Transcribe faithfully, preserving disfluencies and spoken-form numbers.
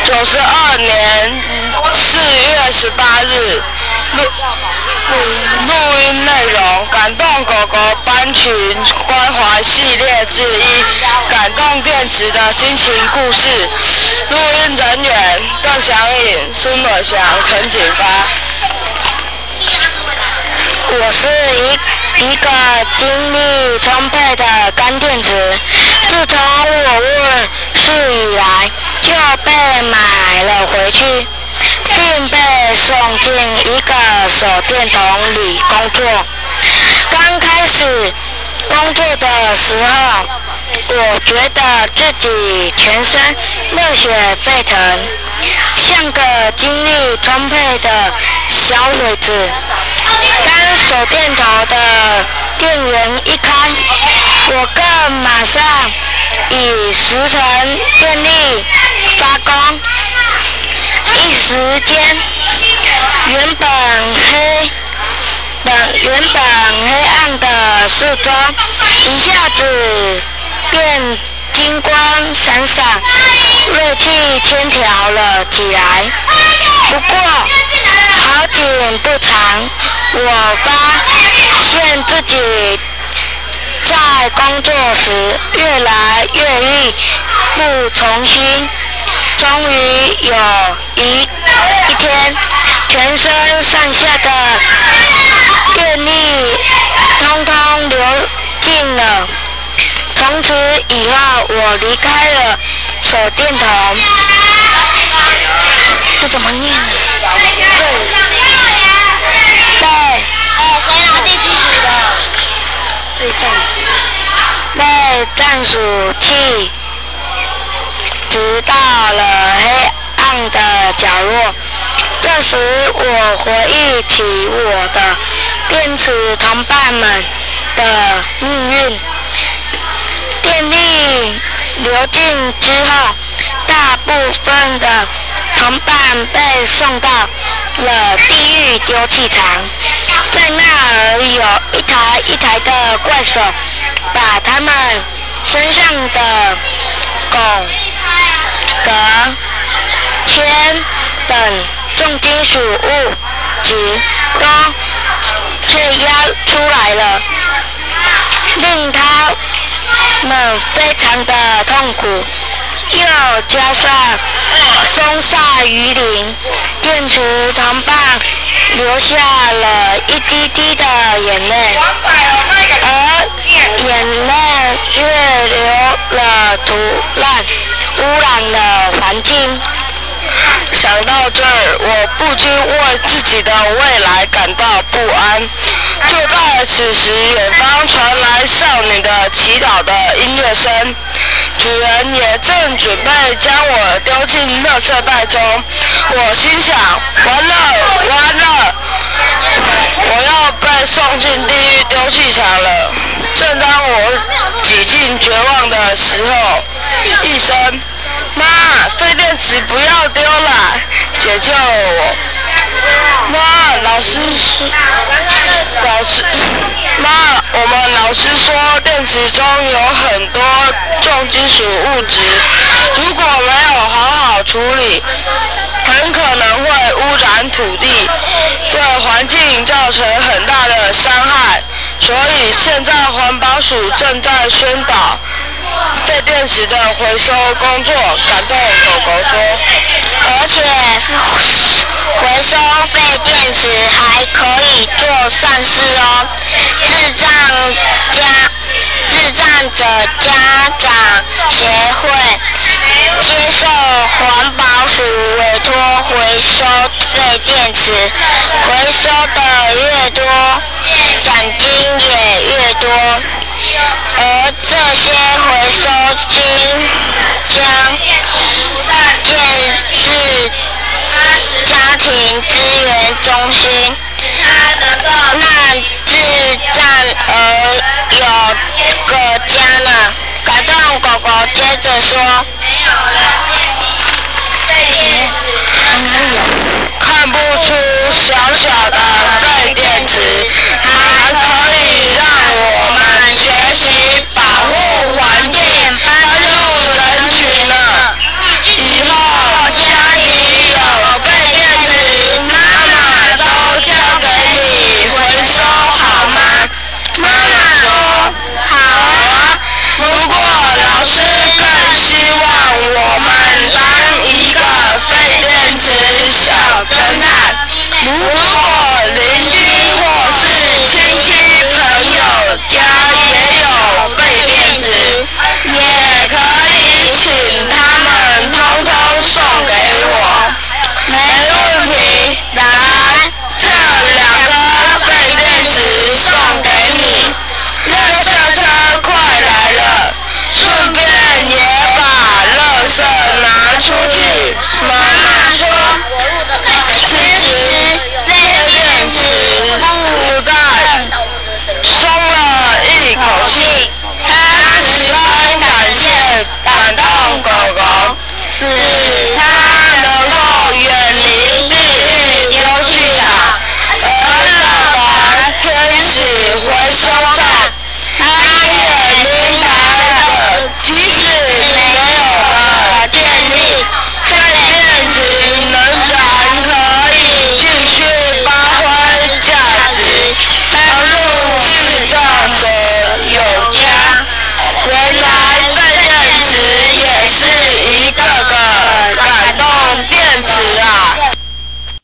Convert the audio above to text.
九十二年四月十八日录录音内容：感动狗狗班群关怀系列之一，感动电池的心情故事。录音人员：邓祥颖、孙伟翔、陈景发。 我是一一个精力充沛的干电池，自从我问世以来，就被买了回去，并被送进一个手电筒里工作。刚开始工作的时候，我觉得自己全身热血沸腾，像个精力充沛的小鬼子。当手电筒的电源一开，我更马上以十成电力发光，一时间原本黑本原本黑暗的四周一下子变金光闪闪，锐气千条了起来。不过好景不长，我发现自己在工作时越来越力不从心，终于有一一天，全身上下的电力通通流尽了。从此以后，我离开了手电筒。这怎么念呢？被谁拿地基组的？ 被战被战鼠气，直到了黑暗的角落。这时，我回忆起我的电池同伴们的命运。电力流尽之后，大部分的同伴被送到了地狱丢弃场，在那儿有一台一台的怪手，把他们身上的汞、镉、铅等重金属物质都推压出来了，令他们非常的痛苦，又加上风沙雨淋，电池同伴流下了一滴滴的眼泪，而眼泪越流了涂烂，污染了环境。 想到这儿，我不禁为自己的未来感到不安。就在此时，远方传来少女的祈祷的音乐声，主人也正准备将我丢进垃圾袋中。我心想：完了，完了，我要被送进地狱丢弃场了。正当我几近绝望的时候，一声“妈，废电池不要丢了”解救了我。妈，老师说，老师，妈，我们老师说电池中有很多重金属物质，如果没有好好处理，很可能会污染土地，对环境造成很大的伤害。所以现在环保署正在宣导废电池的回收工作。感动狗狗说， 而且回收废电池还可以做善事哦。智障家智障者家长协会接受环保署委托回收废电池，回收的越多，奖金也越多，而这些回收金将建设家庭资源中心，让智障儿有个家呢。感动狗狗接着说。